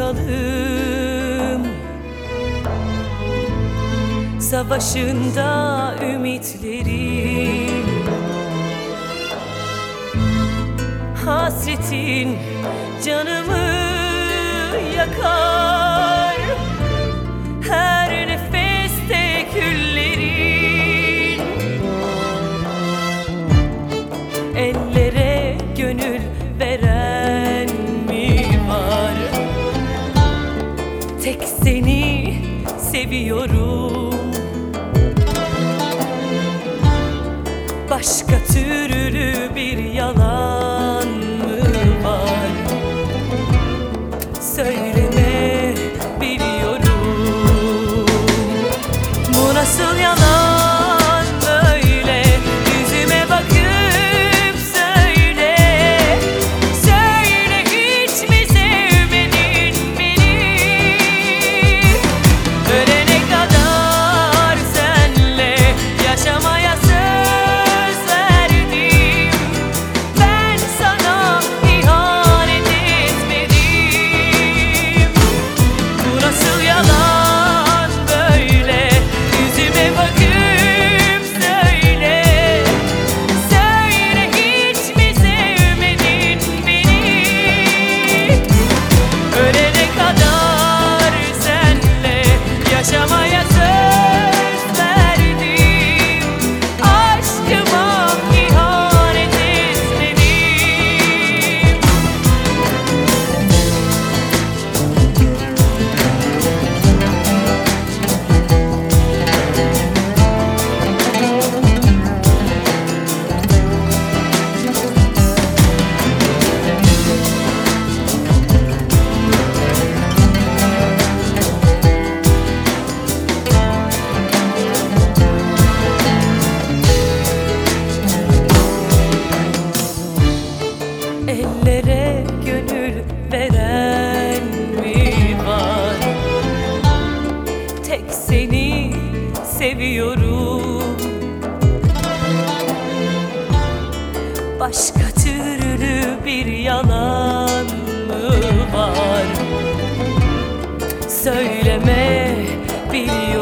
aptalım. Savaşında ümitlerim, hasretin canımı yakar. Her nefeste küllerin, ellere gönül veren mi var? Tek seni seviyorum, başka türlü bir yalan mı var? Söyleme, biliyorum. Bu nasıl yalan böyle? Yüzüme bakıp söyle. Söyle, hiç mi sevmedin beni? Ölene kadar senle yaşamaya söz verdim. Ben sana ihanet etmedim. Bu nasıl yalan böyle? Yüzüme bakıp söyle. Söyle, hiç mi sevmedin beni? Ölene kadar senle yaşamaya söz verdim. Aşkıma ihanet etmedim. Ellere gönül veren mi var? Tek seni seviyorum, başka türlü bir yalan mı var? Söyleme, biliyorum.